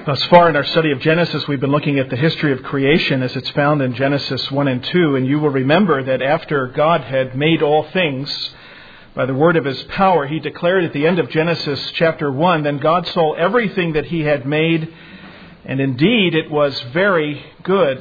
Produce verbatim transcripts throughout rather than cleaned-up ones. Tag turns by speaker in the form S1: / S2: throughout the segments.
S1: Thus far in our study of Genesis, we've been looking at the history of creation as it's found in Genesis one and two. And you will remember that after God had made all things by the word of His power, He declared at the end of Genesis chapter one, then God saw everything that He had made, and indeed it was very good.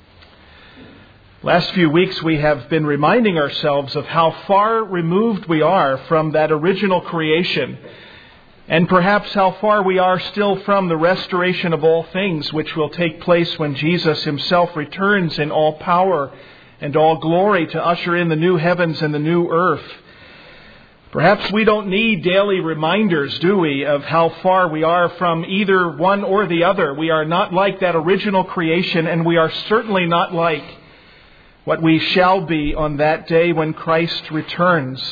S1: Last few weeks we have been reminding ourselves of how far removed we are from that original creation, and perhaps how far we are still from the restoration of all things, which will take place when Jesus Himself returns in all power and all glory to usher in the new heavens and the new earth. Perhaps we don't need daily reminders, do we, of how far we are from either one or the other. We are not like that original creation, and we are certainly not like what we shall be on that day when Christ returns.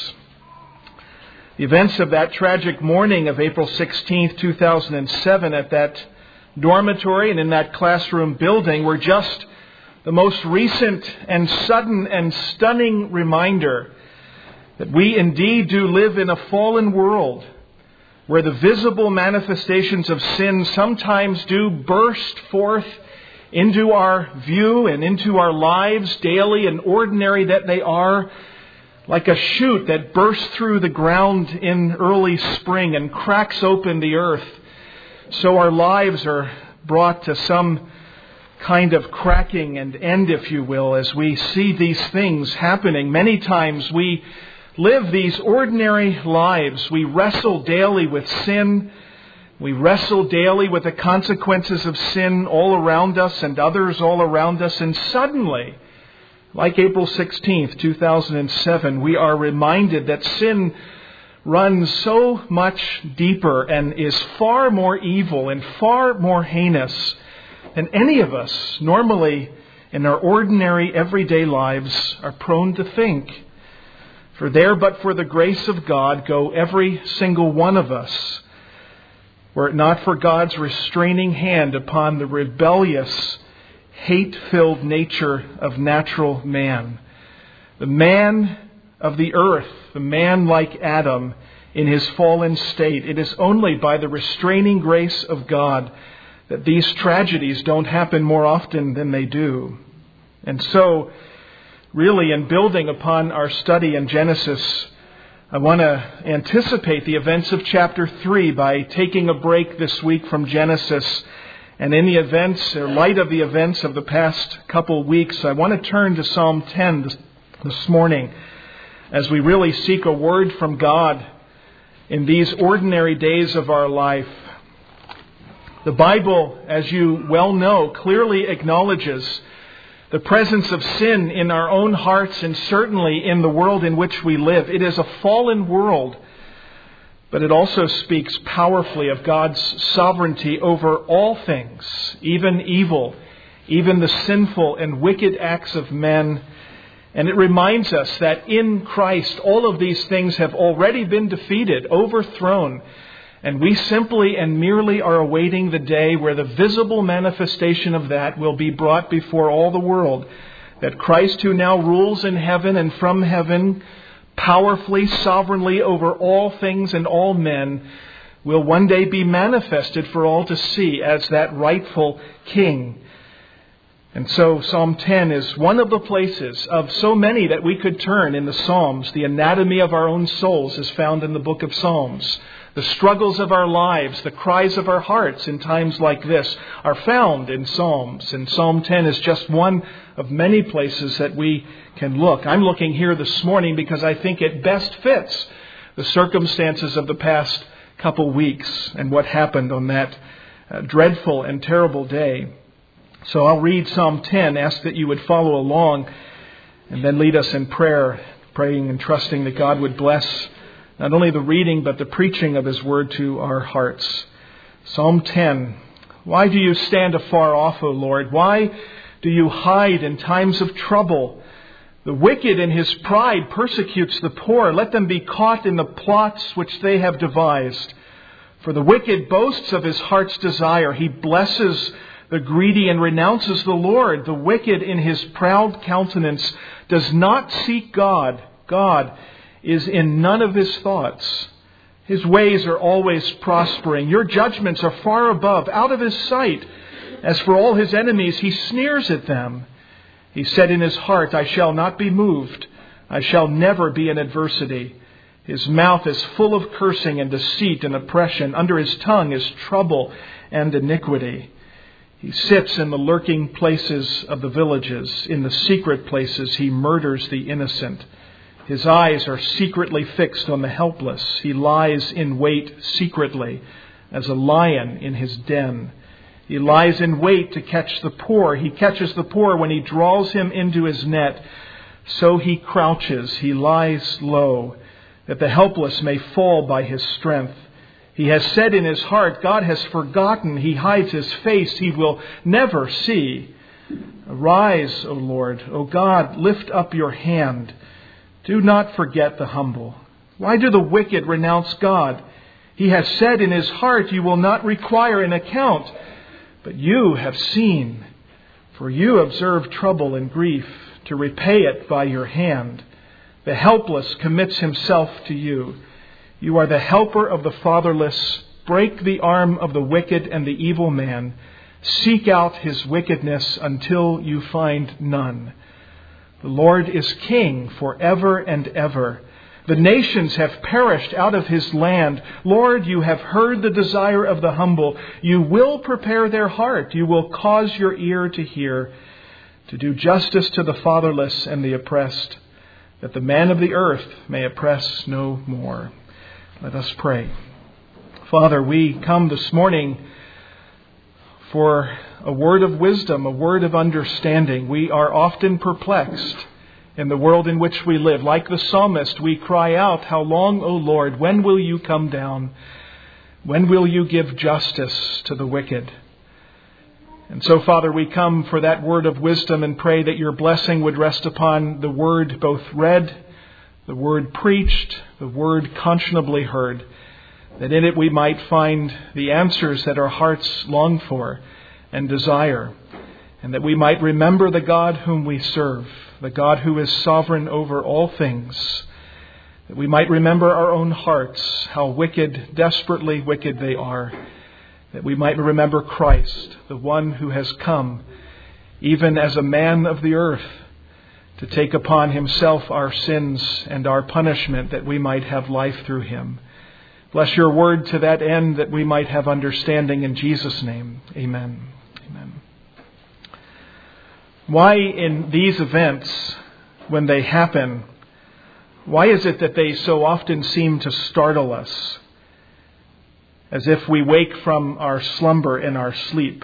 S1: The events of that tragic morning of April sixteenth, two thousand seven at that dormitory and in that classroom building were just the most recent and sudden and stunning reminder that we indeed do live in a fallen world where the visible manifestations of sin sometimes do burst forth into our view and into our lives, daily and ordinary that they are, like a shoot that bursts through the ground in early spring and cracks open the earth. So our lives are brought to some kind of cracking and end, if you will, as we see these things happening. Many times we live these ordinary lives. We wrestle daily with sin. We wrestle daily with the consequences of sin all around us and others all around us. And suddenly, like April sixteenth, two thousand seven, we are reminded that sin runs so much deeper and is far more evil and far more heinous than any of us normally in our ordinary everyday lives are prone to think. For there, but for the grace of God, go every single one of us, were it not for God's restraining hand upon the rebellious, hate-filled nature of natural man. The man of the earth, the man like Adam in his fallen state. It is only by the restraining grace of God that these tragedies don't happen more often than they do. And so, really, in building upon our study in Genesis, I want to anticipate the events of chapter three by taking a break this week from Genesis. And in the events, or light of the events of the past couple weeks, I want to turn to Psalm ten this, this morning as we really seek a word from God in these ordinary days of our life. The Bible, as you well know, clearly acknowledges the presence of sin in our own hearts and certainly in the world in which we live. It is a fallen world, but it also speaks powerfully of God's sovereignty over all things, even evil, even the sinful and wicked acts of men. And it reminds us that in Christ, all of these things have already been defeated, overthrown. And we simply and merely are awaiting the day where the visible manifestation of that will be brought before all the world. That Christ, who now rules in heaven and from heaven, powerfully, sovereignly over all things and all men, will one day be manifested for all to see as that rightful King. And so Psalm ten is one of the places of so many that we could turn in the Psalms. The anatomy of our own souls is found in the book of Psalms. The struggles of our lives, the cries of our hearts in times like this are found in Psalms. And Psalm ten is just one of many places that we can look. I'm looking here this morning because I think it best fits the circumstances of the past couple weeks and what happened on that uh, dreadful and terrible day. So I'll read Psalm ten, ask that you would follow along, and then lead us in prayer, praying and trusting that God would bless not only the reading, but the preaching of His word to our hearts. Psalm ten. Why do you stand afar off, O Lord? Why do you hide in times of trouble? The wicked in his pride persecutes the poor. Let them be caught in the plots which they have devised. For the wicked boasts of his heart's desire. He blesses the greedy and renounces the Lord. The wicked in his proud countenance does not seek God. God is in none of his thoughts. His ways are always prospering. Your judgments are far above, out of His sight. As for all His enemies, He sneers at them. He said in His heart, I shall not be moved. I shall never be in adversity. His mouth is full of cursing and deceit and oppression. Under His tongue is trouble and iniquity. He sits in the lurking places of the villages. In the secret places He murders the innocent. His eyes are secretly fixed on the helpless. He lies in wait secretly as a lion in his den. He lies in wait to catch the poor. He catches the poor when he draws him into his net. So he crouches, he lies low, that the helpless may fall by his strength. He has said in his heart, God has forgotten. He hides His face. He will never see. Arise, O Lord. O God, lift up your hand. Do not forget the humble. Why do the wicked renounce God? He has said in his heart, you will not require an account. But you have seen, for you observe trouble and grief, to repay it by your hand. The helpless commits himself to you. You are the helper of the fatherless. Break the arm of the wicked and the evil man. Seek out his wickedness until you find none. The Lord is king forever and ever. The nations have perished out of His land. Lord, you have heard the desire of the humble. You will prepare their heart. You will cause your ear to hear, to do justice to the fatherless and the oppressed, that the man of the earth may oppress no more. Let us pray. Father, we come this morning for a word of wisdom, a word of understanding. We are often perplexed in the world in which we live. Like the psalmist, we cry out, how long, O Lord? When will you come down? When will you give justice to the wicked? And so, Father, we come for that word of wisdom and pray that your blessing would rest upon the word both read, the word preached, the word conscionably heard, that in it we might find the answers that our hearts long for and desire, and that we might remember the God whom we serve, the God who is sovereign over all things, that we might remember our own hearts, how wicked, desperately wicked they are, that we might remember Christ, the one who has come, even as a man of the earth, to take upon Himself our sins and our punishment, that we might have life through Him. Bless your word to that end, that we might have understanding in Jesus' name. Amen. Amen. Why in these events, when they happen, why is it that they so often seem to startle us, as if we wake from our slumber and our sleep?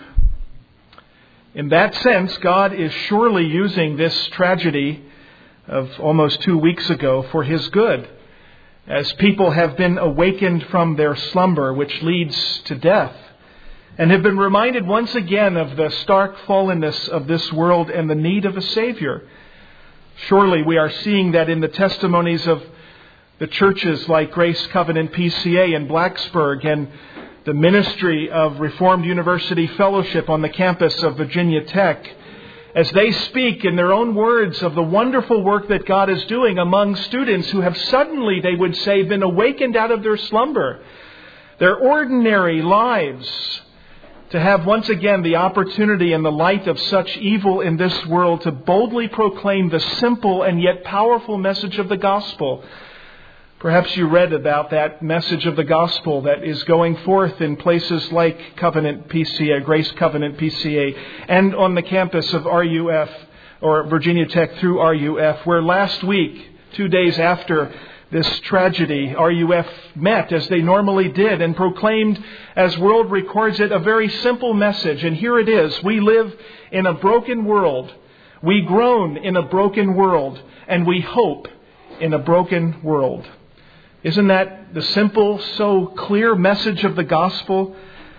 S1: In that sense, God is surely using this tragedy of almost two weeks ago for His good, as people have been awakened from their slumber, which leads to death, and have been reminded once again of the stark fallenness of this world and the need of a Savior. Surely we are seeing that in the testimonies of the churches like Grace Covenant P C A in Blacksburg and the ministry of Reformed University Fellowship on the campus of Virginia Tech, as they speak in their own words of the wonderful work that God is doing among students who have suddenly, they would say, been awakened out of their slumber, their ordinary lives, to have once again the opportunity in the light of such evil in this world to boldly proclaim the simple and yet powerful message of the gospel. Perhaps you read about that message of the gospel that is going forth in places like Covenant P C A, Grace Covenant P C A, and on the campus of R U F, or Virginia Tech through R U F, where last week, two days after this tragedy, R U F met as they normally did and proclaimed, as World records it, a very simple message. And here it is. We live in a broken world. We groan in a broken world. And we hope in a broken world. Isn't that the simple, so clear message of the gospel?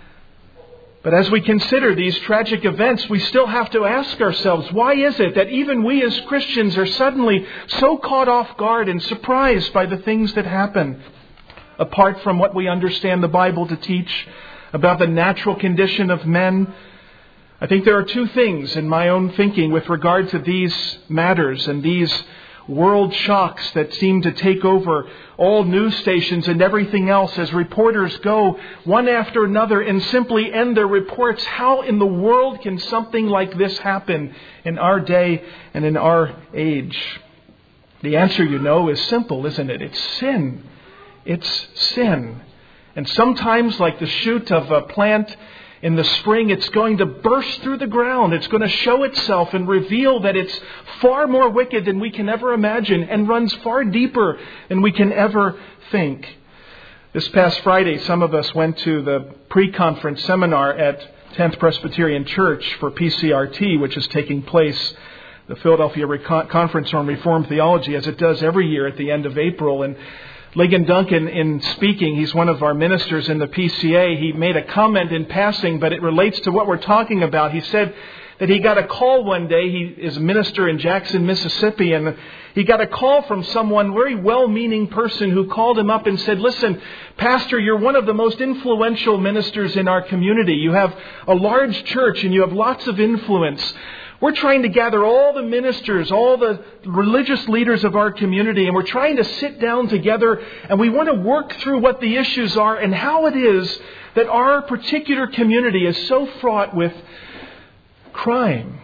S1: But as we consider these tragic events, we still have to ask ourselves, why is it that even we as Christians are suddenly so caught off guard and surprised by the things that happen, apart from what we understand the Bible to teach about the natural condition of men? I think there are two things in my own thinking with regard to these matters and these world shocks that seem to take over all news stations and everything else as reporters go one after another and simply end their reports. How in the world can something like this happen in our day and in our age? The answer, you know, is simple, isn't it? It's sin. It's sin. And sometimes, like the shoot of a plant in the spring, it's going to burst through the ground. It's going to show itself and reveal that it's far more wicked than we can ever imagine and runs far deeper than we can ever think. This past Friday, some of us went to the pre-conference seminar at tenth Presbyterian Church for P C R T, which is taking place, the Philadelphia Conference on Reformed Theology, as it does every year at the end of April. And Ligon Duncan, in speaking, he's one of our ministers in the P C A, he made a comment in passing, but it relates to what we're talking about. He said that he got a call one day. He is a minister in Jackson, Mississippi, and he got a call from someone, very well-meaning person, who called him up and said, "Listen, Pastor, you're one of the most influential ministers in our community. You have a large church and you have lots of influence. We're trying to gather all the ministers, all the religious leaders of our community, and we're trying to sit down together, and we want to work through what the issues are and how it is that our particular community is so fraught with crime."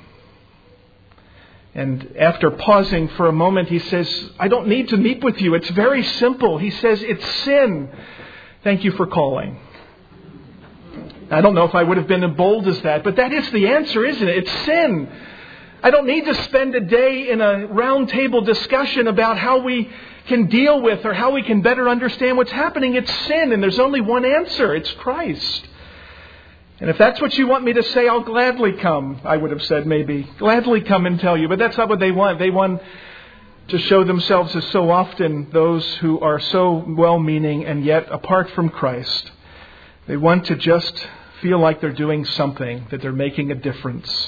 S1: And after pausing for a moment, he says, "I don't need to meet with you. It's very simple." He says, "It's sin. Thank you for calling." I don't know if I would have been as bold as that, but that is the answer, isn't it? It's sin. I don't need to spend a day in a round table discussion about how we can deal with or how we can better understand what's happening. It's sin, and there's only one answer. It's Christ. And if that's what you want me to say, I'll gladly come, I would have said maybe. Gladly come and tell you, but that's not what they want. They want to show themselves as so often those who are so well-meaning and yet apart from Christ. They want to just feel like they're doing something, that they're making a difference.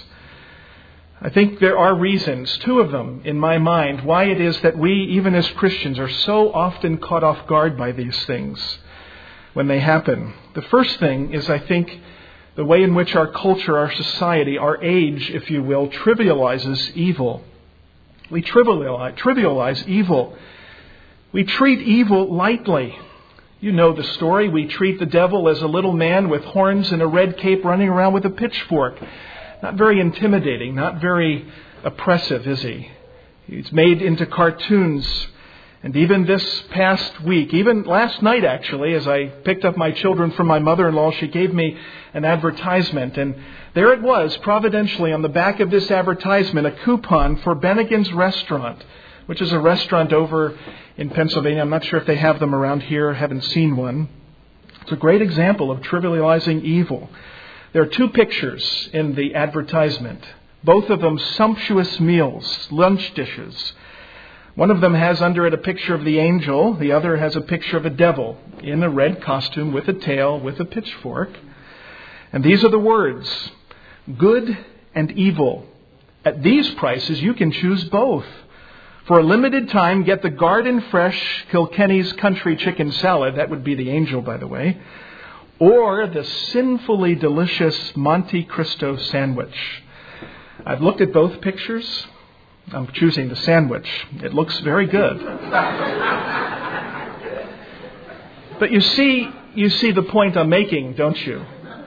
S1: I think there are reasons, two of them in my mind, why it is that we, even as Christians, are so often caught off guard by these things when they happen. The first thing is, I think, the way in which our culture, our society, our age, if you will, trivializes evil. We trivialize, trivialize evil. We treat evil lightly. You know the story. We treat the devil as a little man with horns and a red cape running around with a pitchfork. Not very intimidating, not very oppressive, is he? He's made into cartoons. And even this past week, even last night actually, as I picked up my children from my mother-in-law, she gave me an advertisement. And there it was, providentially, on the back of this advertisement, a coupon for Bennigan's Restaurant, which is a restaurant over in Pennsylvania. I'm not sure if they have them around here. I haven't seen one. It's a great example of trivializing evil. There are two pictures in the advertisement, both of them sumptuous meals, lunch dishes. One of them has under it a picture of the angel. The other has a picture of a devil in a red costume with a tail, with a pitchfork. And these are the words, good and evil. At these prices, you can choose both. For a limited time, get the Garden Fresh Kilkenny's Country Chicken Salad. That would be the angel, by the way. Or the sinfully delicious Monte Cristo sandwich. I've looked at both pictures. I'm choosing the sandwich. It looks very good. But you see, you see the point I'm making, don't you?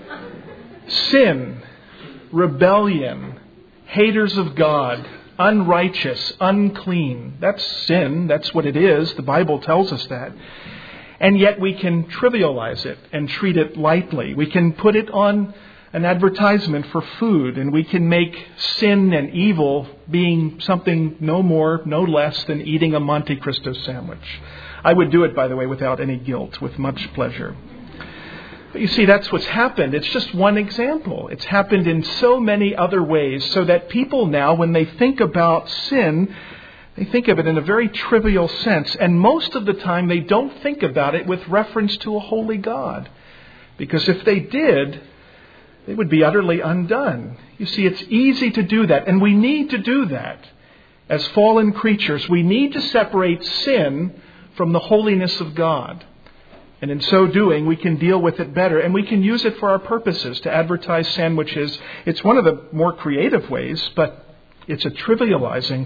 S1: Sin, rebellion, haters of God, unrighteous, unclean. That's sin. That's what it is. The Bible tells us that. And yet we can trivialize it and treat it lightly. We can put it on an advertisement for food, and we can make sin and evil being something no more, no less than eating a Monte Cristo sandwich. I would do it, by the way, without any guilt, with much pleasure. But you see, that's what's happened. It's just one example. It's happened in so many other ways, so that people now, when they think about sin, they think of it in a very trivial sense. And most of the time, they don't think about it with reference to a holy God. Because if they did, they would be utterly undone. You see, it's easy to do that, and we need to do that. As fallen creatures, we need to separate sin from the holiness of God. And in so doing, we can deal with it better, and we can use it for our purposes to advertise sandwiches. It's one of the more creative ways, but it's a trivializing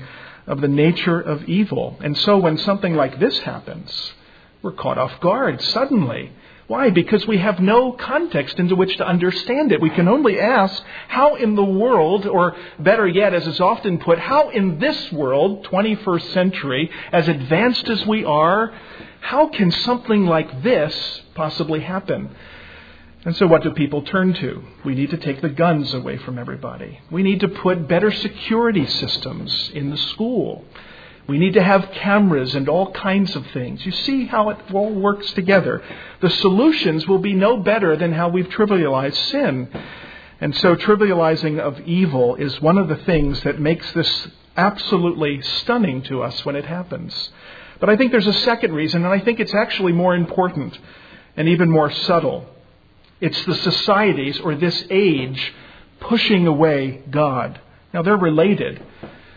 S1: of the nature of evil. And so when something like this happens, we're caught off guard suddenly. Why? Because we have no context into which to understand it. We can only ask, how in the world, or better yet, as is often put, how in this world, twenty-first century, as advanced as we are, how can something like this possibly happen? And so what do people turn to? We need to take the guns away from everybody. We need to put better security systems in the school. We need to have cameras and all kinds of things. You see how it all works together. The solutions will be no better than how we've trivialized sin. And so trivializing of evil is one of the things that makes this absolutely stunning to us when it happens. But I think there's a second reason, and I think it's actually more important and even more subtle. It's the societies or this age pushing away God. Now, they're related.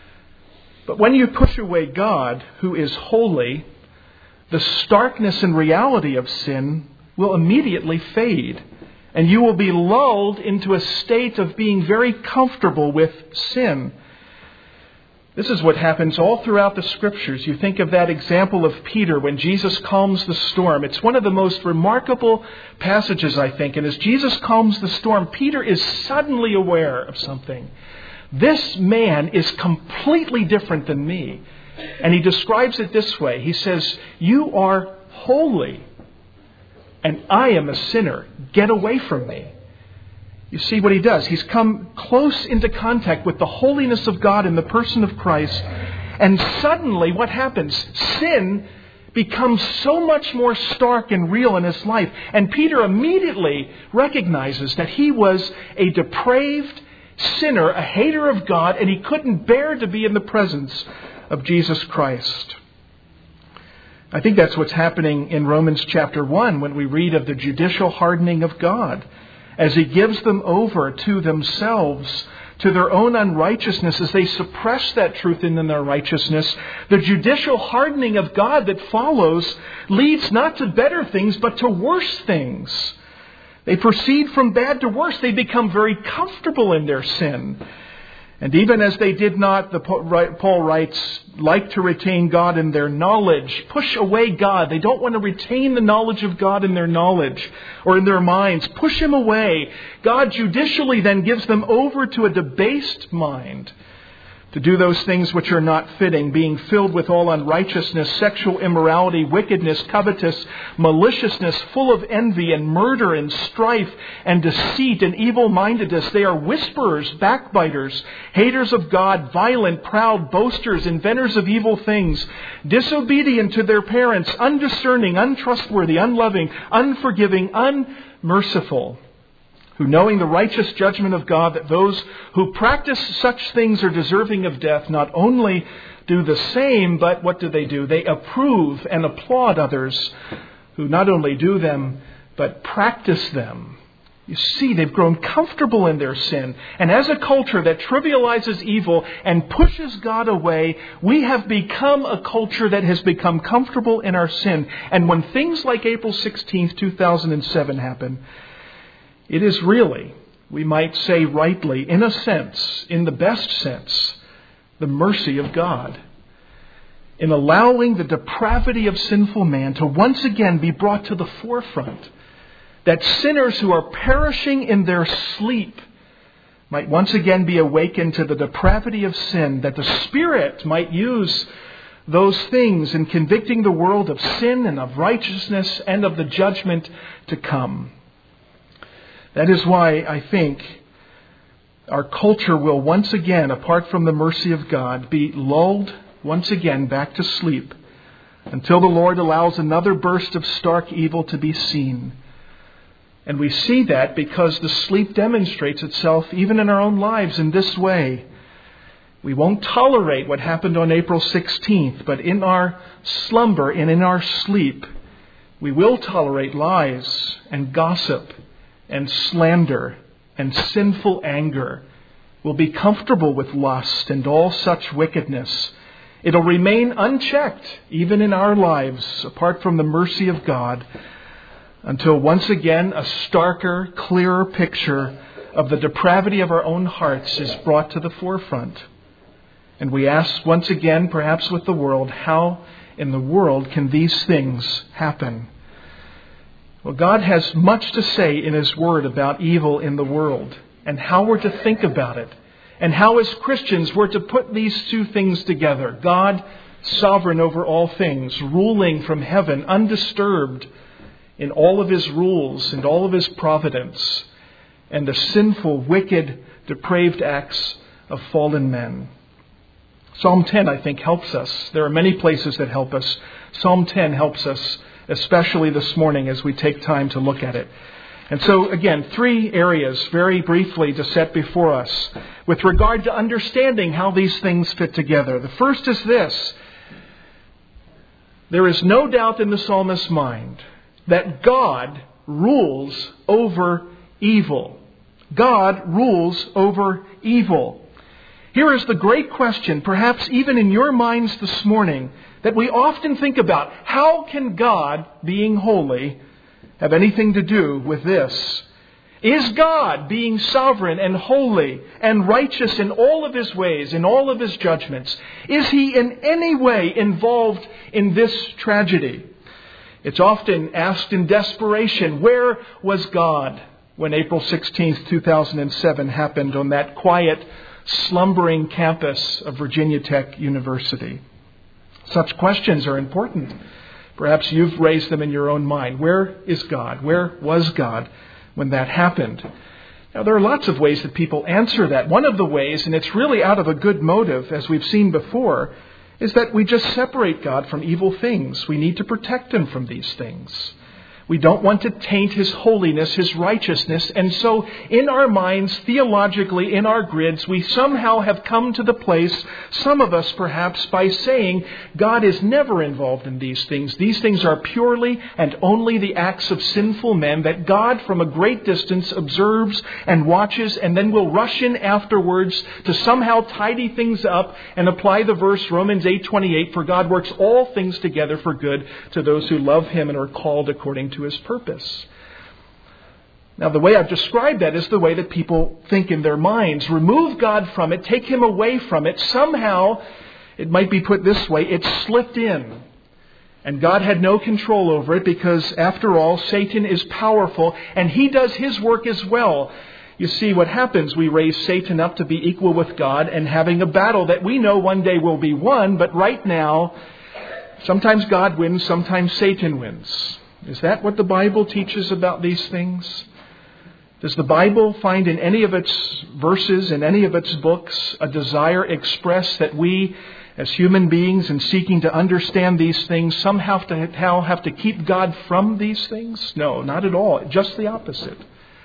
S1: But when you push away God, who is holy, the starkness and reality of sin will immediately fade. And you will be lulled into a state of being very comfortable with sin. This is what happens all throughout the Scriptures. You think of that example of Peter when Jesus calms the storm. It's one of the most remarkable passages, I think. And as Jesus calms the storm, Peter is suddenly aware of something. This man is completely different than me. And he describes it this way. He says, "You are holy, and I am a sinner. Get away from me." You see what he does. He's come close into contact with the holiness of God in the person of Christ. And suddenly what happens? Sin becomes so much more stark and real in his life. And Peter immediately recognizes that he was a depraved sinner, a hater of God, and he couldn't bear to be in the presence of Jesus Christ. I think that's what's happening in Romans chapter one when we read of the judicial hardening of God, as He gives them over to themselves, to their own unrighteousness, as they suppress that truth in their righteousness. The judicial hardening of God that follows leads not to better things, but to worse things. They proceed from bad to worse. They become very comfortable in their sin. And even as they did not, the Paul writes, like to retain God in their knowledge, push away God. They don't want to retain the knowledge of God in their knowledge or in their minds. Push Him away. God judicially then gives them over to a debased mind to do those things which are not fitting, being filled with all unrighteousness, sexual immorality, wickedness, covetous, maliciousness, full of envy and murder and strife and deceit and evil-mindedness. They are whisperers, backbiters, haters of God, violent, proud, boasters, inventors of evil things, disobedient to their parents, undiscerning, untrustworthy, unloving, unforgiving, unmerciful, who, knowing the righteous judgment of God, that those who practice such things are deserving of death, not only do the same, but what do they do? They approve and applaud others who not only do them, but practice them. You see, they've grown comfortable in their sin. And as a culture that trivializes evil and pushes God away, we have become a culture that has become comfortable in our sin. And when things like April sixteenth, two thousand seven happen, it is really, we might say rightly, in a sense, in the best sense, the mercy of God in allowing the depravity of sinful man to once again be brought to the forefront, that sinners who are perishing in their sleep might once again be awakened to the depravity of sin, that the Spirit might use those things in convicting the world of sin and of righteousness and of the judgment to come. That is why I think our culture will once again, apart from the mercy of God, be lulled once again back to sleep until the Lord allows another burst of stark evil to be seen. And we see that because the sleep demonstrates itself even in our own lives in this way. We won't tolerate what happened on April sixteenth, but in our slumber and in our sleep, we will tolerate lies and gossip and slander and sinful anger. We'll be comfortable with lust and all such wickedness. It'll remain unchecked, even in our lives, apart from the mercy of God, until once again a starker, clearer picture of the depravity of our own hearts is brought to the forefront. And we ask once again, perhaps with the world, how in the world can these things happen? Well, God has much to say in His Word about evil in the world and how we're to think about it and how as Christians we're to put these two things together. God, sovereign over all things, ruling from heaven, undisturbed in all of His rules and all of His providence, and the sinful, wicked, depraved acts of fallen men. Psalm ten, I think, helps us. There are many places that help us. Psalm ten helps us, especially this morning as we take time to look at it. And so, again, three areas very briefly to set before us with regard to understanding how these things fit together. The first is this. There is no doubt in the psalmist's mind that God rules over evil. God rules over evil. Here is the great question, perhaps even in your minds this morning, that we often think about. How can God, being holy, have anything to do with this? Is God, being sovereign and holy and righteous in all of His ways, in all of His judgments, is He in any way involved in this tragedy? It's often asked in desperation, where was God when April sixteenth, two thousand seven happened on that quiet, slumbering campus of Virginia Tech University? Such questions are important. Perhaps you've raised them in your own mind. Where is God? Where was God when that happened? Now, there are lots of ways that people answer that. One of the ways, and it's really out of a good motive, as we've seen before, is that we just separate God from evil things. We need to protect Him from these things. We don't want to taint His holiness, His righteousness. And so in our minds, theologically, in our grids, we somehow have come to the place, some of us perhaps, by saying God is never involved in these things. These things are purely and only the acts of sinful men that God from a great distance observes and watches and then will rush in afterwards to somehow tidy things up and apply the verse Romans eight twenty-eight, for God works all things together for good to those who love Him and are called according to to His purpose. Now, the way I've described that is the way that people think in their minds. Remove God from it, take Him away from it. Somehow, it might be put this way, it slipped in. And God had no control over it because, after all, Satan is powerful and he does his work as well. You see what happens. We raise Satan up to be equal with God and having a battle that we know one day will be won. But right now, sometimes God wins, sometimes Satan wins. Is that what the Bible teaches about these things? Does the Bible find in any of its verses, in any of its books, a desire expressed that we, as human beings, in seeking to understand these things, somehow have to, have to keep God from these things? No, not at all. Just the opposite.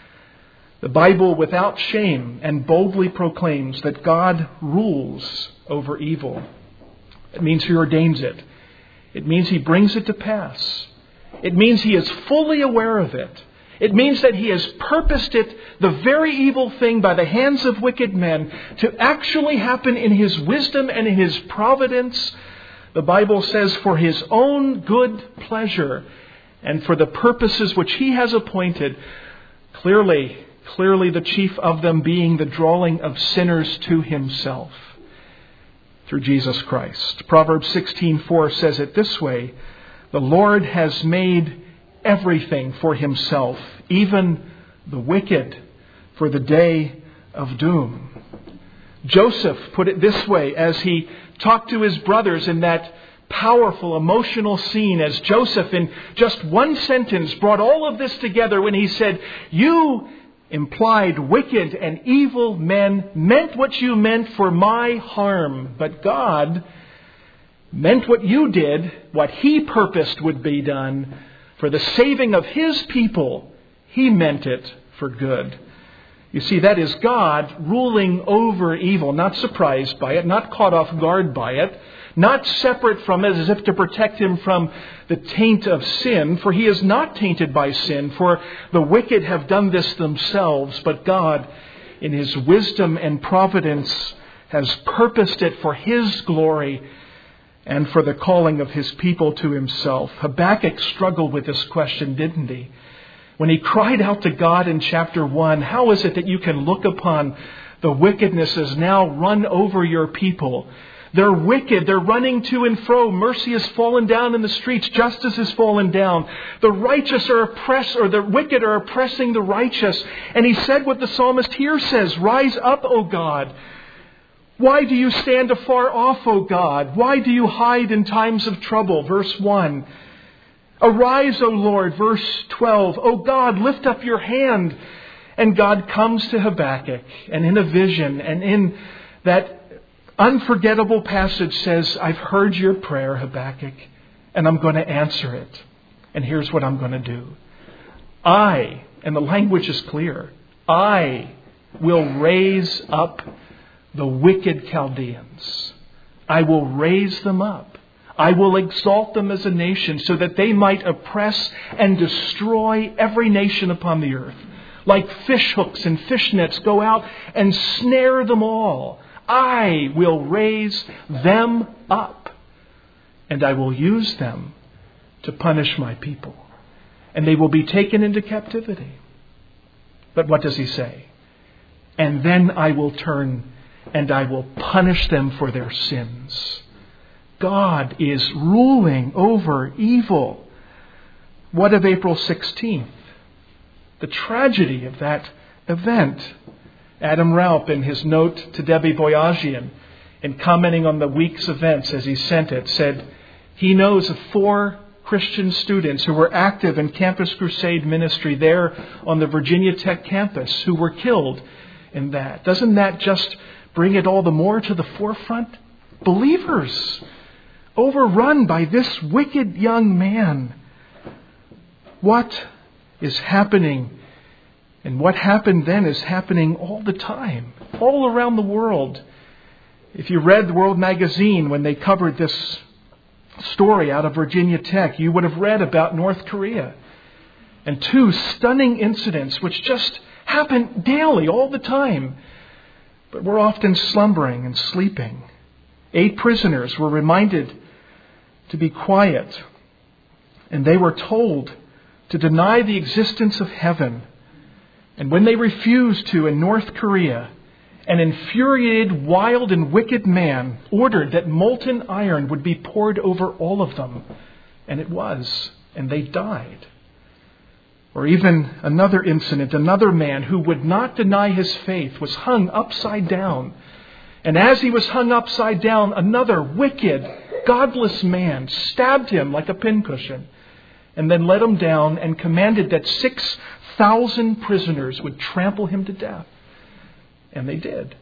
S1: The Bible, without shame and boldly proclaims that God rules over evil. It means He ordains it. It means He brings it to pass. It means He is fully aware of it. It means that He has purposed it, the very evil thing by the hands of wicked men, to actually happen in His wisdom and in His providence. The Bible says for His own good pleasure and for the purposes which He has appointed. Clearly, clearly the chief of them being the drawing of sinners to Himself through Jesus Christ. Proverbs sixteen four says it this way, the Lord has made everything for Himself, even the wicked for the day of doom. Joseph put it this way as he talked to his brothers in that powerful, emotional scene, as Joseph in just one sentence brought all of this together when he said, you implied wicked and evil men meant what you meant for my harm, but God meant what you did, what He purposed would be done, for the saving of His people. He meant it for good. You see, that is God ruling over evil, not surprised by it, not caught off guard by it, not separate from it as if to protect Him from the taint of sin, for He is not tainted by sin, for the wicked have done this themselves, but God, in His wisdom and providence, has purposed it for His glory and for the calling of His people to Himself. Habakkuk struggled with this question, didn't he? When he cried out to God in chapter one, how is it that you can look upon The wickedness has now run over your people. They're wicked. They're running to and fro. Mercy has fallen down in the streets. Justice has fallen down. The righteous are oppressed, or the wicked are oppressing the righteous. And he said what the psalmist here says, "Rise up, O God. Why do you stand afar off, O God? Why do you hide in times of trouble?" Verse one. "Arise, O Lord." Verse twelve. "O God, lift up your hand." And God comes to Habakkuk, and in a vision and in that unforgettable passage says, "I've heard your prayer, Habakkuk, and I'm going to answer it. And here's what I'm going to do. I," and the language is clear, "I will raise up the wicked Chaldeans. I will raise them up. I will exalt them as a nation so that they might oppress and destroy every nation upon the earth. Like fish hooks and fish nets, go out and snare them all. I will raise them up, and I will use them to punish my people. And they will be taken into captivity." But what does he say? "And then I will turn and I will punish them for their sins." God is ruling over evil. What of April sixteenth? The tragedy of that event. Adam Raup, in his note to Debbie Boyajian, in commenting on the week's events as he sent it, said he knows of four Christian students who were active in Campus Crusade ministry there on the Virginia Tech campus who were killed in that. Doesn't that just bring it all the more to the forefront? Believers overrun by this wicked young man. What is happening? And what happened then is happening all the time, all around the world. If you read the World Magazine when they covered this story out of Virginia Tech, you would have read about North Korea and two stunning incidents which just happen daily, all the time. But we're often slumbering and sleeping. Eight prisoners were reminded to be quiet, and they were told to deny the existence of heaven. And when they refused to in North Korea, an infuriated, wild and wicked man ordered that molten iron would be poured over all of them. And it was. And they died. Or even another incident, another man who would not deny his faith was hung upside down. And as he was hung upside down, another wicked, godless man stabbed him like a pincushion and then let him down and commanded that six thousand prisoners would trample him to death. And they did.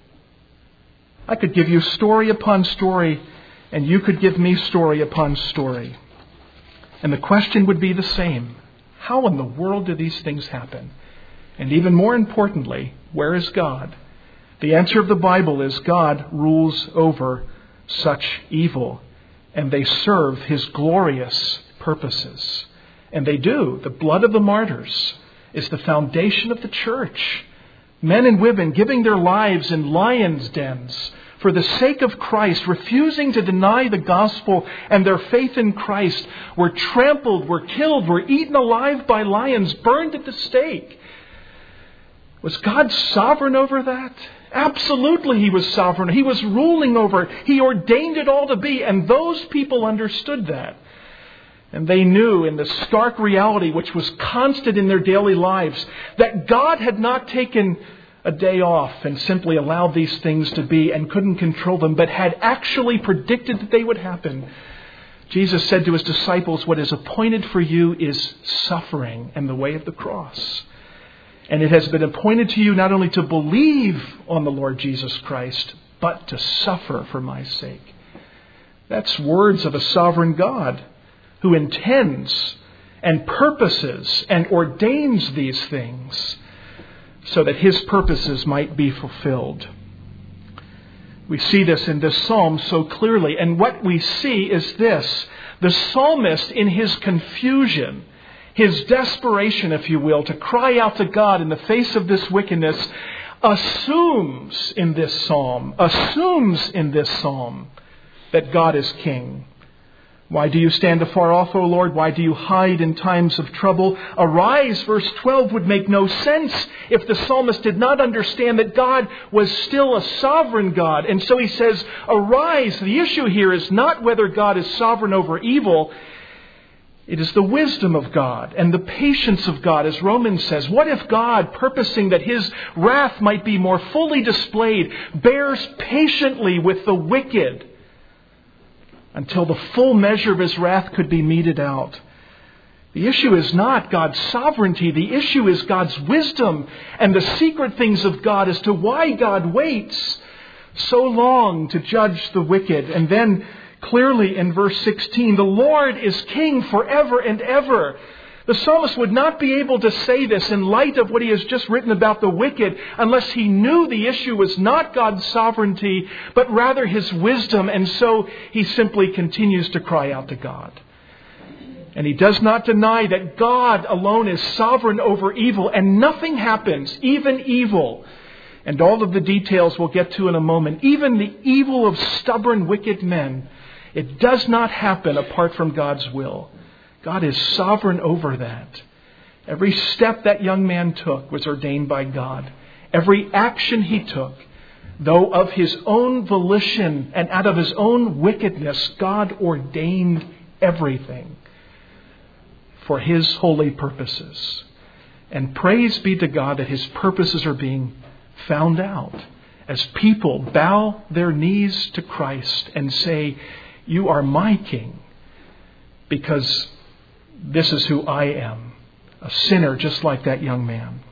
S1: I could give you story upon story, and you could give me story upon story. And the question would be the same. How in the world do these things happen? And even more importantly, where is God? The answer of the Bible is God rules over such evil, and they serve His glorious purposes. And they do. The blood of the martyrs is the foundation of the church. Men and women giving their lives in lions' dens for the sake of Christ, refusing to deny the gospel and their faith in Christ, were trampled, were killed, were eaten alive by lions, burned at the stake. Was God sovereign over that? Absolutely He was sovereign. He was ruling over it. He ordained it all to be, and those people understood that. And they knew in the stark reality which was constant in their daily lives that God had not taken a day off and simply allowed these things to be and couldn't control them, but had actually predicted that they would happen. Jesus said to His disciples, "What is appointed for you is suffering and the way of the cross. And it has been appointed to you not only to believe on the Lord Jesus Christ, but to suffer for my sake." That's words of a sovereign God who intends and purposes and ordains these things so that His purposes might be fulfilled. We see this in this psalm so clearly. And what we see is this. The psalmist, in his confusion, his desperation, if you will, to cry out to God in the face of this wickedness, assumes in this psalm, assumes in this psalm that God is king. Why do you stand afar off, O Lord? Why do you hide in times of trouble? Arise, verse twelve, would make no sense if the psalmist did not understand that God was still a sovereign God. And so he says, arise. The issue here is not whether God is sovereign over evil. It is the wisdom of God and the patience of God, as Romans says. What if God, purposing that his wrath might be more fully displayed, bears patiently with the wicked until the full measure of his wrath could be meted out? The issue is not God's sovereignty. The issue is God's wisdom and the secret things of God as to why God waits so long to judge the wicked. And then clearly in verse sixteen, the Lord is king forever and ever. The psalmist would not be able to say this in light of what he has just written about the wicked unless he knew the issue was not God's sovereignty, but rather his wisdom. And so he simply continues to cry out to God. And he does not deny that God alone is sovereign over evil, and nothing happens, even evil. And all of the details we'll get to in a moment. Even the evil of stubborn, wicked men, it does not happen apart from God's will. God is sovereign over that. Every step that young man took was ordained by God. Every action he took, though of his own volition and out of his own wickedness, God ordained everything for his holy purposes. And praise be to God that his purposes are being found out as people bow their knees to Christ and say, you are my king, because this is who I am, a sinner just like that young man.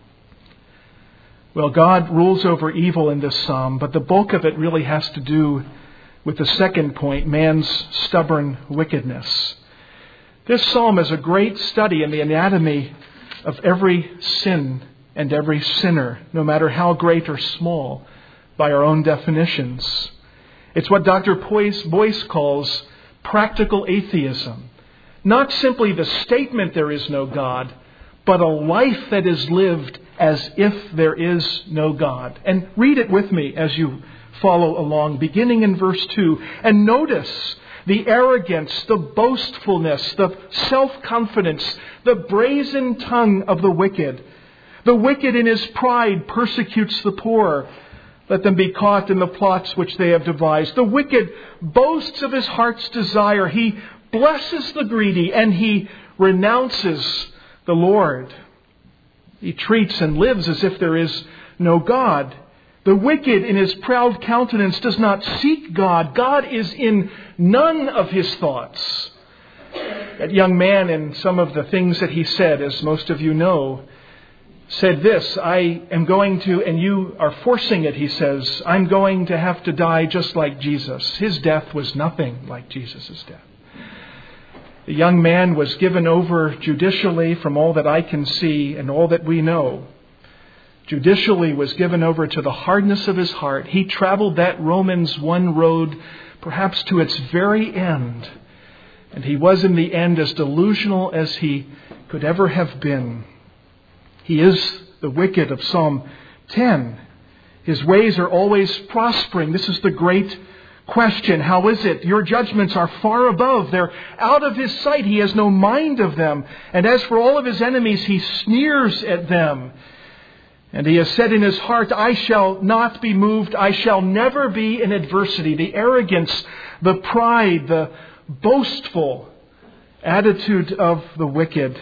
S1: Well, God rules over evil in this psalm, but the bulk of it really has to do with the second point, man's stubborn wickedness. This psalm is a great study in the anatomy of every sin and every sinner, no matter how great or small, by our own definitions. It's what Doctor Boyce calls practical atheism. Not simply the statement there is no God, but a life that is lived as if there is no God. And read it with me as you follow along, beginning in verse two. And notice the arrogance, the boastfulness, the self-confidence, the brazen tongue of the wicked. The wicked in his pride persecutes the poor. Let them be caught in the plots which they have devised. The wicked boasts of his heart's desire. He blesses the greedy and he renounces the Lord. He treats and lives as if there is no God. The wicked in his proud countenance does not seek God. God is in none of his thoughts. That young man, in some of the things that he said, as most of you know, said this, I am going to, and you are forcing it, he says, I'm going to have to die just like Jesus. His death was nothing like Jesus' death. The young man was given over judicially, from all that I can see and all that we know. Judicially was given over to the hardness of his heart. He traveled that Romans one road perhaps to its very end. And he was in the end as delusional as he could ever have been. He is the wicked of Psalm ten. His ways are always prospering. This is the great question. How is it? Your judgments are far above. They're out of his sight. He has no mind of them. And as for all of his enemies, he sneers at them. And he has said in his heart, I shall not be moved. I shall never be in adversity. The arrogance, the pride, the boastful attitude of the wicked.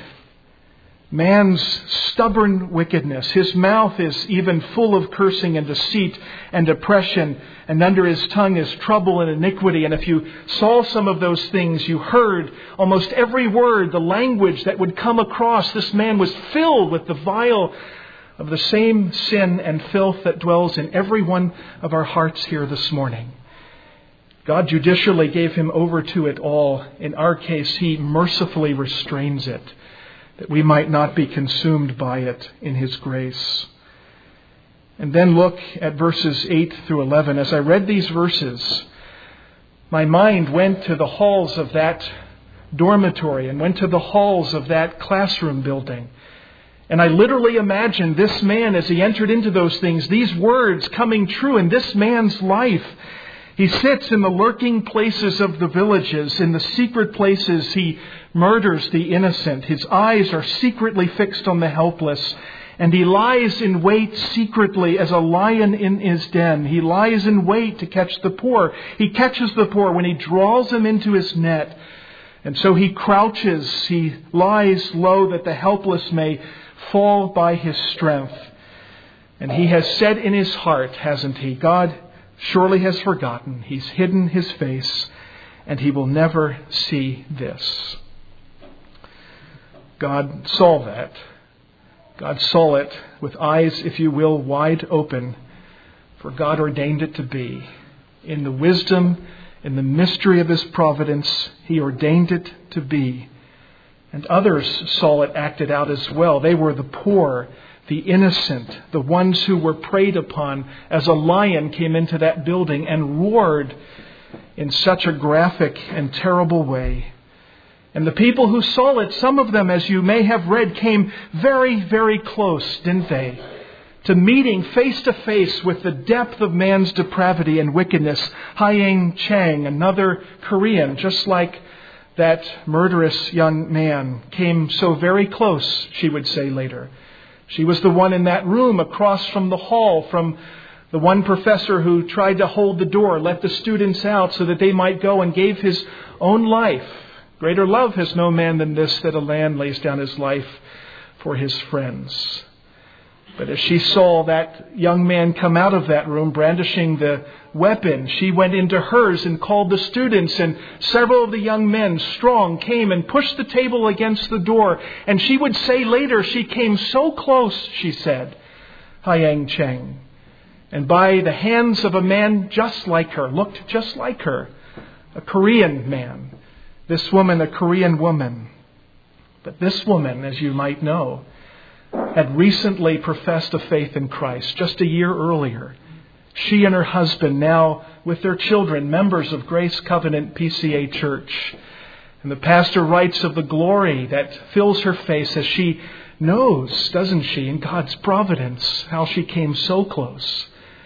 S1: Man's stubborn wickedness. His mouth is even full of cursing and deceit and oppression. And under his tongue is trouble and iniquity. And if you saw some of those things, you heard almost every word, the language that would come across. This man was filled with the vile of the same sin and filth that dwells in every one of our hearts here this morning. God judicially gave him over to it all. In our case, he mercifully restrains it, that we might not be consumed by it in his grace. And then look at verses eight through eleven. As I read these verses, my mind went to the halls of that dormitory and went to the halls of that classroom building. And I literally imagined this man, as he entered into those things, these words coming true in this man's life. He sits in the lurking places of the villages. In the secret places, he murders the innocent. His eyes are secretly fixed on the helpless. And he lies in wait secretly as a lion in his den. He lies in wait to catch the poor. He catches the poor when he draws them into his net. And so he crouches, he lies low that the helpless may fall by his strength. And he has said in his heart, hasn't he, God surely has forgotten. He's hidden his face, and he will never see this. God saw that. God saw it with eyes, if you will, wide open, for God ordained it to be. In the wisdom, in the mystery of his providence, he ordained it to be. And others saw it acted out as well. They were the poor, the innocent, the ones who were preyed upon as a lion came into that building and roared in such a graphic and terrible way. And the people who saw it, some of them, as you may have read, came very, very close, didn't they? To meeting face to face with the depth of man's depravity and wickedness. Haiyang Chang, another Korean, just like that murderous young man, came so very close, she would say later. She was the one in that room across from the hall from the one professor who tried to hold the door, let the students out so that they might go, and gave his own life. Greater love has no man than this, that a man lays down his life for his friends. But as she saw that young man come out of that room brandishing the weapon, she went into hers and called the students, and several of the young men, strong, came and pushed the table against the door. And she would say later, she came so close, she said, Haiyang Chang, and by the hands of a man just like her, looked just like her, a Korean man. This woman, a Korean woman. But this woman, as you might know, had recently professed a faith in Christ just a year earlier. She and her husband, now with their children, members of Grace Covenant P C A Church. And the pastor writes of the glory that fills her face as she knows, doesn't she, in God's providence, how she came so close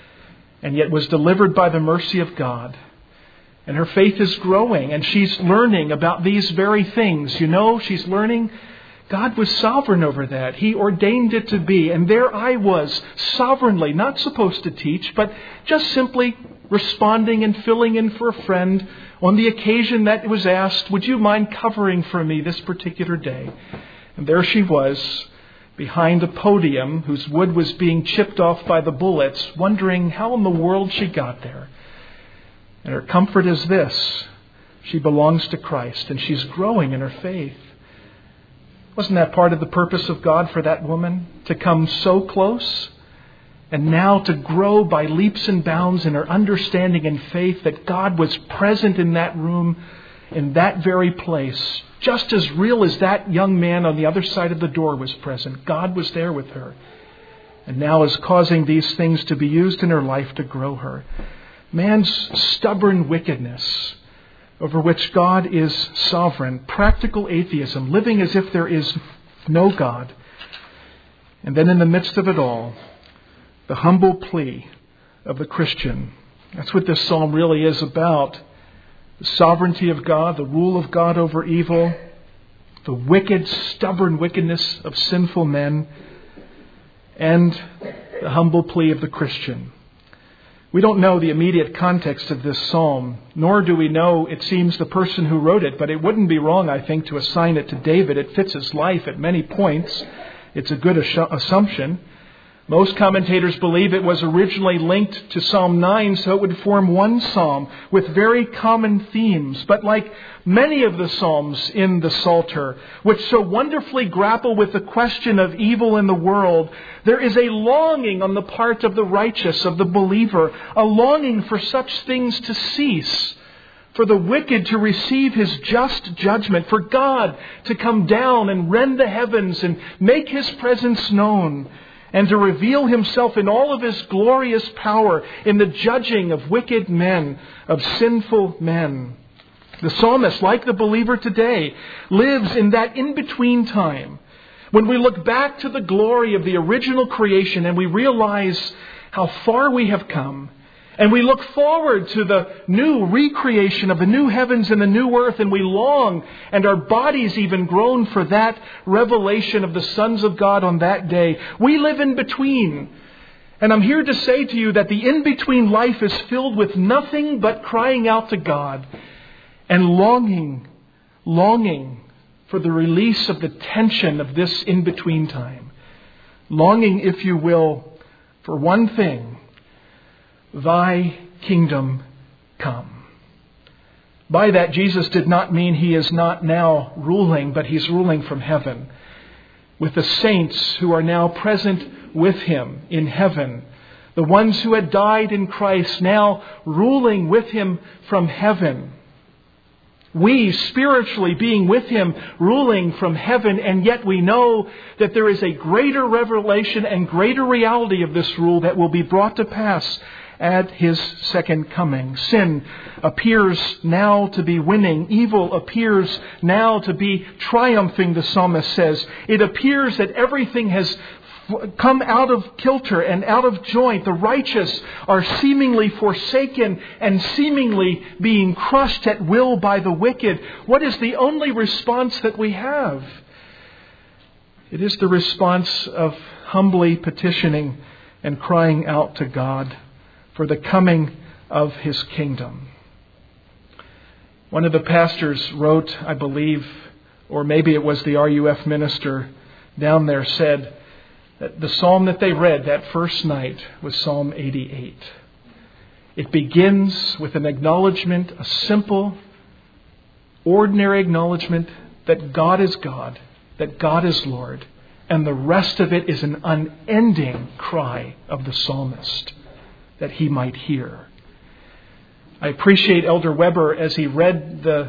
S1: and yet was delivered by the mercy of God. And her faith is growing, and she's learning about these very things. You know, she's learning God was sovereign over that. He ordained it to be. And there I was, sovereignly, not supposed to teach, but just simply responding and filling in for a friend on the occasion that it was asked, would you mind covering for me this particular day? And there she was, behind a podium whose wood was being chipped off by the bullets, wondering how in the world she got there. And her comfort is this: she belongs to Christ, and she's growing in her faith. Wasn't that part of the purpose of God for that woman? To come so close, and now to grow by leaps and bounds in her understanding and faith that God was present in that room, in that very place, just as real as that young man on the other side of the door was present. God was there with her, and now is causing these things to be used in her life to grow her. Man's stubborn wickedness, over which God is sovereign, practical atheism, living as if there is no God. And then in the midst of it all, the humble plea of the Christian. That's what this psalm really is about. The sovereignty of God, the rule of God over evil, the wicked, stubborn wickedness of sinful men, and the humble plea of the Christian. We don't know the immediate context of this psalm, nor do we know, it seems, the person who wrote it, but it wouldn't be wrong, I think, to assign it to David. It fits his life at many points. It's a good assumption. Most commentators believe it was originally linked to Psalm nine, so it would form one psalm with very common themes. But like many of the psalms in the Psalter, which so wonderfully grapple with the question of evil in the world, there is a longing on the part of the righteous, of the believer, a longing for such things to cease, for the wicked to receive his just judgment, for God to come down and rend the heavens and make his presence known, and to reveal himself in all of his glorious power in the judging of wicked men, of sinful men. The psalmist, like the believer today, lives in that in-between time when we look back to the glory of the original creation and we realize how far we have come, And we look forward to the new recreation of the new heavens and the new earth, and we long, and our bodies even groan for that revelation of the sons of God on that day. We live in between. And I'm here to say to you that the in-between life is filled with nothing but crying out to God and longing, longing for the release of the tension of this in-between time. Longing, if you will, for one thing: Thy kingdom come. By that, Jesus did not mean He is not now ruling, but He's ruling from heaven, with the saints who are now present with Him in heaven. The ones who had died in Christ now ruling with Him from heaven. We spiritually being with Him, ruling from heaven, and yet we know that there is a greater revelation and greater reality of this rule that will be brought to pass at His second coming. Sin appears now to be winning. Evil appears now to be triumphing, the psalmist says. It appears that everything has come out of kilter and out of joint. The righteous are seemingly forsaken and seemingly being crushed at will by the wicked. What is the only response that we have? It is the response of humbly petitioning and crying out to God for the coming of His kingdom. One of the pastors wrote, I believe, or maybe it was the R U F minister down there, said that the psalm that they read that first night was Psalm eighty-eight. It begins with an acknowledgement, a simple, ordinary acknowledgement that God is God, that God is Lord, and the rest of it is an unending cry of the psalmist that he might hear. I appreciate Elder Weber as he read the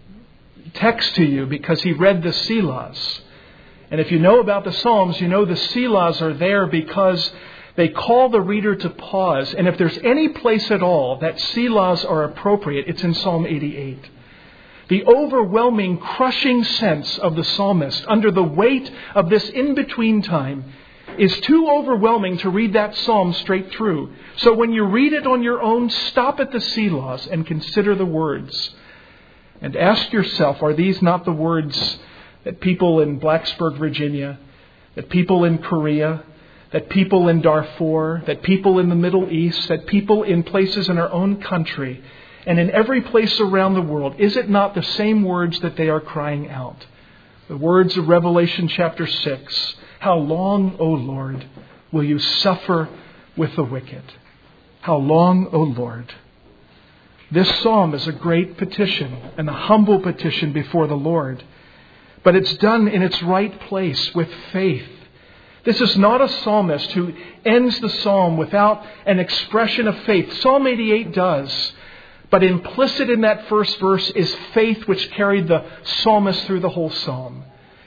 S1: text to you, because he read the Selahs. And if you know about the Psalms, you know the Selahs are there because they call the reader to pause. And if there's any place at all that Selahs are appropriate, it's in Psalm eighty-eight. The overwhelming, crushing sense of the psalmist under the weight of this in-between time is too overwhelming to read that psalm straight through. So when you read it on your own, stop at the Selahs and consider the words. And ask yourself, are these not the words that people in Blacksburg, Virginia, that people in Korea, that people in Darfur, that people in the Middle East, that people in places in our own country, and in every place around the world, is it not the same words that they are crying out? The words of Revelation chapter six. How long, O Lord, will you suffer with the wicked? How long, O Lord? This psalm is a great petition and a humble petition before the Lord. But it's done in its right place with faith. This is not a psalmist who ends the psalm without an expression of faith. Psalm eighty-eight does. But implicit in that first verse is faith, which carried the psalmist through the whole psalm.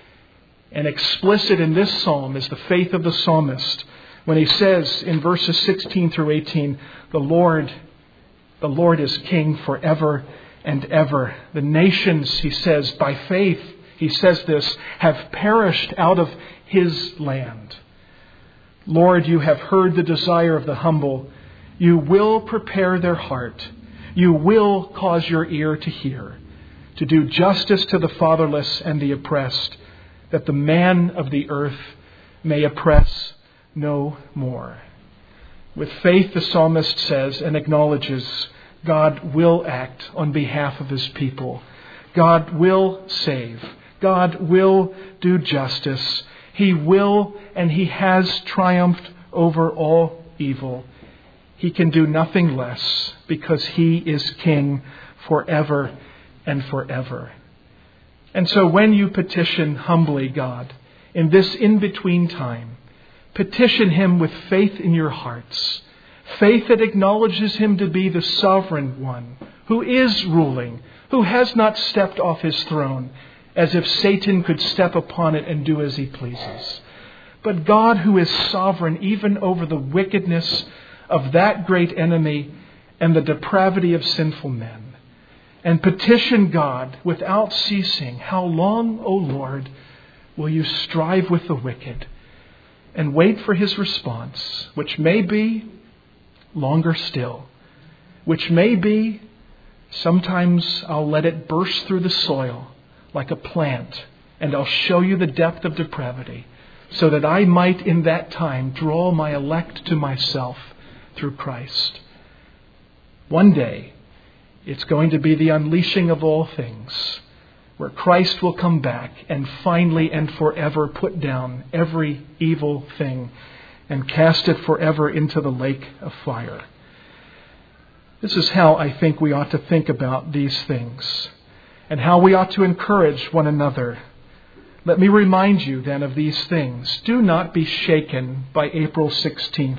S1: And explicit in this psalm is the faith of the psalmist when he says in verses sixteen through eighteen, the Lord, the Lord is King forever and ever. The nations, he says, by faith, he says this, have perished out of His land. Lord, you have heard the desire of the humble. You will prepare their heart. You will cause your ear to hear, to do justice to the fatherless and the oppressed, that the man of the earth may oppress no more. With faith, the psalmist says and acknowledges God will act on behalf of His people. God will save. God will do justice. He will and He has triumphed over all evil. He can do nothing less because He is King forever and forever. And so when you petition humbly God in this in-between time, petition Him with faith in your hearts. Faith that acknowledges Him to be the sovereign one who is ruling, who has not stepped off His throne as if Satan could step upon it and do as he pleases. But God who is sovereign even over the wickedness of that great enemy and the depravity of sinful men. And petition God without ceasing, how long, O Lord, will you strive with the wicked? And wait for His response, which may be longer still. which may be, sometimes I'll let it burst through the soil like a plant, and I'll show you the depth of depravity, so that I might in that time draw my elect to myself through Christ. One day, it's going to be the unleashing of all things, where Christ will come back and finally and forever put down every evil thing and cast it forever into the lake of fire. This is how I think we ought to think about these things, and how we ought to encourage one another. Let me remind you then of these things. Do not be shaken by April sixteenth,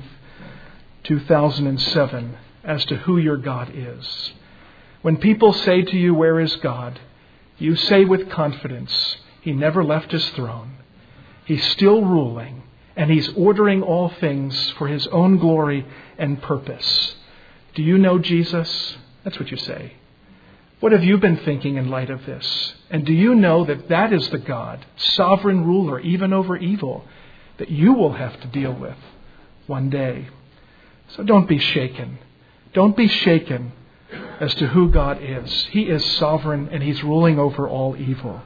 S1: two thousand seven, as to who your God is. When people say to you, "Where is God?" you say with confidence, He never left His throne. He's still ruling, and He's ordering all things for His own glory and purpose. Do you know Jesus? That's what you say. What have you been thinking in light of this? And do you know that that is the God, sovereign ruler, even over evil, that you will have to deal with one day? So don't be shaken. Don't be shaken as to who God is. He is sovereign and He's ruling over all evil.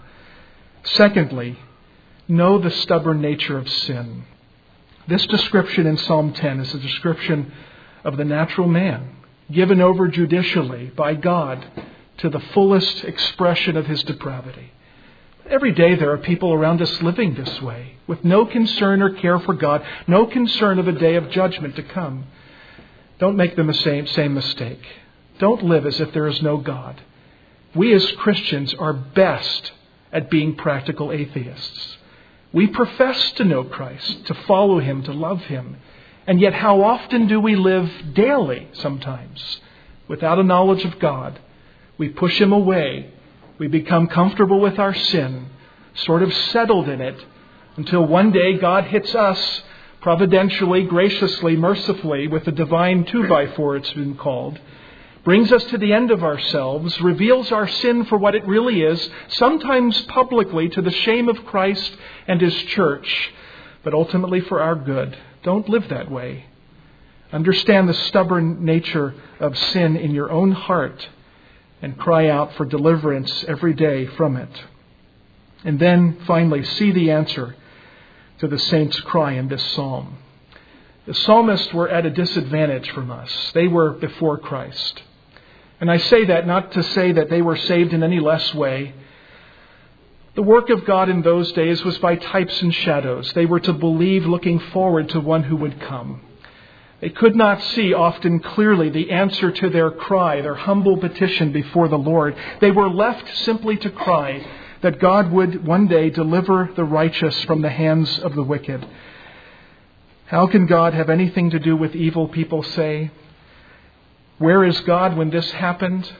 S1: Secondly, know the stubborn nature of sin. This description in Psalm ten is a description of the natural man, given over judicially by God to the fullest expression of his depravity. Every day there are people around us living this way, with no concern or care for God, no concern of a day of judgment to come. Don't make the same, same mistake. Don't live as if there is no God. We as Christians are best at being practical atheists. We profess to know Christ, to follow Him, to love Him. And yet how often do we live daily, sometimes, without a knowledge of God? We push Him away. We become comfortable with our sin, sort of settled in it, until one day God hits us providentially, graciously, mercifully, with the divine two-by-four it's been called, brings us to the end of ourselves, reveals our sin for what it really is, sometimes publicly to the shame of Christ and His church, but ultimately for our good. Don't live that way. Understand the stubborn nature of sin in your own heart and cry out for deliverance every day from it. And then, finally, see the answer to the saints' cry in this psalm. The psalmists were at a disadvantage from us. They were before Christ. And I say that not to say that they were saved in any less way. The work of God in those days was by types and shadows. They were to believe looking forward to one who would come. They could not see often clearly the answer to their cry, their humble petition before the Lord. They were left simply to cry that God would one day deliver the righteous from the hands of the wicked. How can God have anything to do with evil, people say? Where is God when this happened?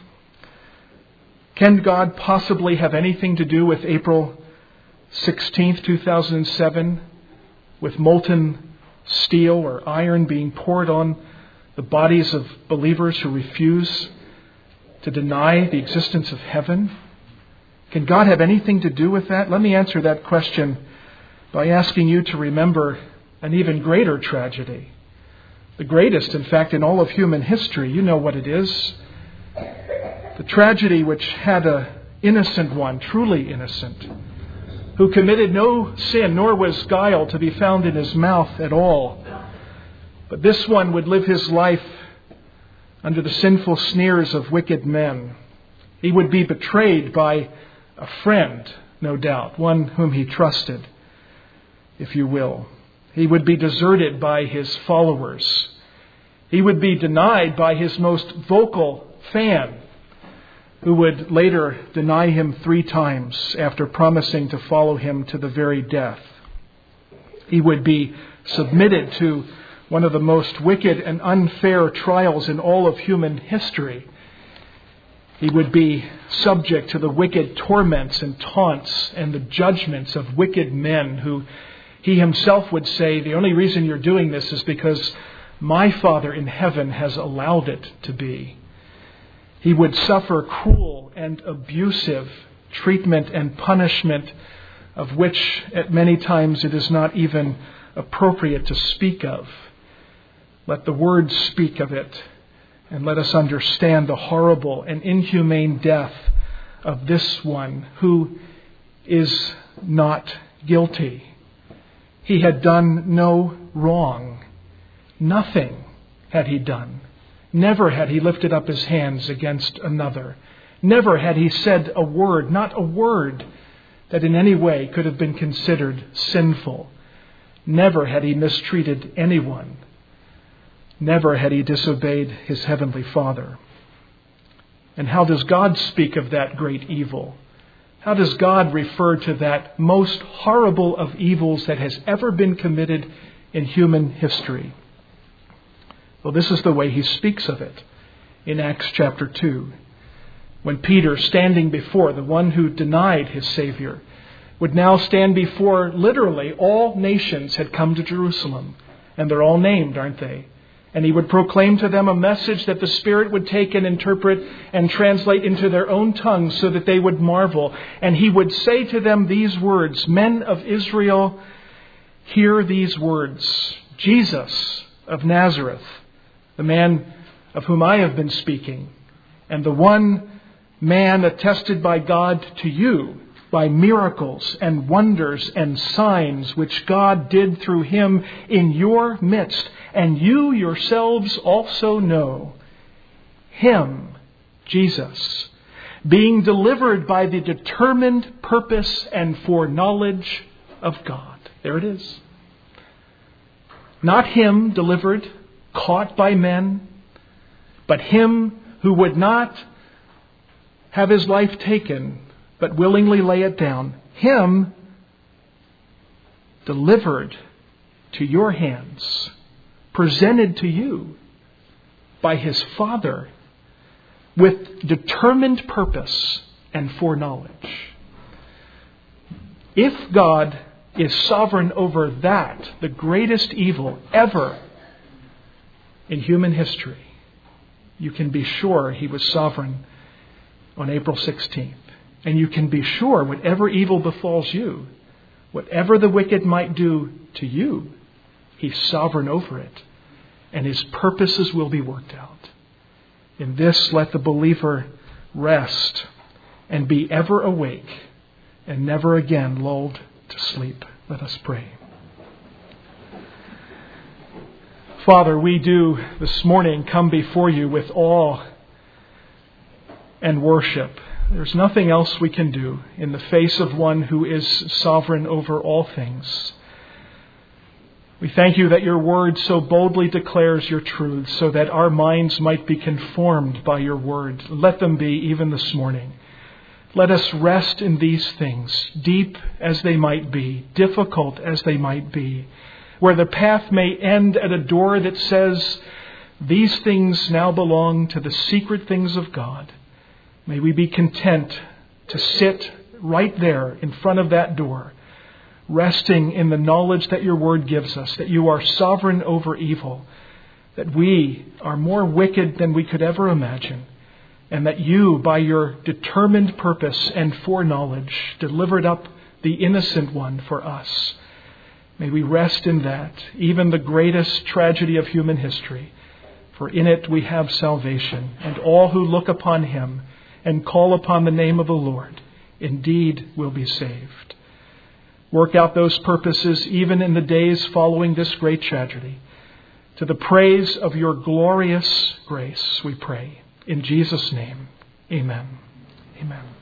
S1: Can God possibly have anything to do with April sixteenth, two thousand seven, with molten steel or iron being poured on the bodies of believers who refuse to deny the existence of heaven? Can God have anything to do with that? Let me answer that question by asking you to remember an even greater tragedy. The greatest, in fact, in all of human history. You know what it is. The tragedy which had an innocent one, truly innocent, who committed no sin, nor was guile to be found in his mouth at all. But this one would live his life under the sinful sneers of wicked men. He would be betrayed by a friend, no doubt, one whom he trusted, if you will. He would be deserted by his followers. He would be denied by his most vocal fan, who would later deny him three times after promising to follow him to the very death. He would be submitted to one of the most wicked and unfair trials in all of human history. He would be subject to the wicked torments and taunts and the judgments of wicked men who he himself would say, the only reason you're doing this is because my Father in heaven has allowed it to be. He would suffer cruel and abusive treatment and punishment of which at many times it is not even appropriate to speak of. Let the Word speak of it And let us understand the horrible and inhumane death of this one who is not guilty. He had done no wrong. Nothing had he done. Never had he lifted up his hands against another. Never had he said a word, not a word, that in any way could have been considered sinful. Never had he mistreated anyone. Never had he disobeyed his heavenly Father. And how does God speak of that great evil? How does God refer to that most horrible of evils that has ever been committed in human history? Well, this is the way he speaks of it in Acts chapter two. When Peter, standing before the one who denied his Savior, would now stand before literally all nations had come to Jerusalem. And they're all named, aren't they? And he would proclaim to them a message that the Spirit would take and interpret and translate into their own tongues so that they would marvel. And he would say to them these words, "Men of Israel, hear these words. Jesus of Nazareth, the man of whom I have been speaking, and the one man attested by God to you by miracles and wonders and signs which God did through him in your midst, and you yourselves also know him, Jesus, being delivered by the determined purpose and foreknowledge of God." There it is. Not him delivered, caught by men, but him who would not have his life taken, but willingly lay it down. Him delivered to your hands, presented to you by his Father with determined purpose and foreknowledge. If God is sovereign over that, the greatest evil ever in human history, you can be sure he was sovereign on April sixteenth. And you can be sure whatever evil befalls you, whatever the wicked might do to you, he's sovereign over it. And his purposes will be worked out. In this, let the believer rest and be ever awake and never again lulled to sleep. Let us pray. Father, we do this morning come before you with awe and worship. There's nothing else we can do in the face of one who is sovereign over all things. We thank you that your word so boldly declares your truths so that our minds might be conformed by your word. Let them be even this morning. Let us rest in these things, deep as they might be, difficult as they might be, where the path may end at a door that says, these things now belong to the secret things of God. May we be content to sit right there in front of that door, resting in the knowledge that your word gives us, that you are sovereign over evil, that we are more wicked than we could ever imagine, and that you, by your determined purpose and foreknowledge, delivered up the innocent one for us. May we rest in that, even the greatest tragedy of human history, for in it we have salvation, and all who look upon him and call upon the name of the Lord indeed will be saved. Work out those purposes even in the days following this great tragedy. To the praise of your glorious grace, we pray. In Jesus' name, amen. Amen.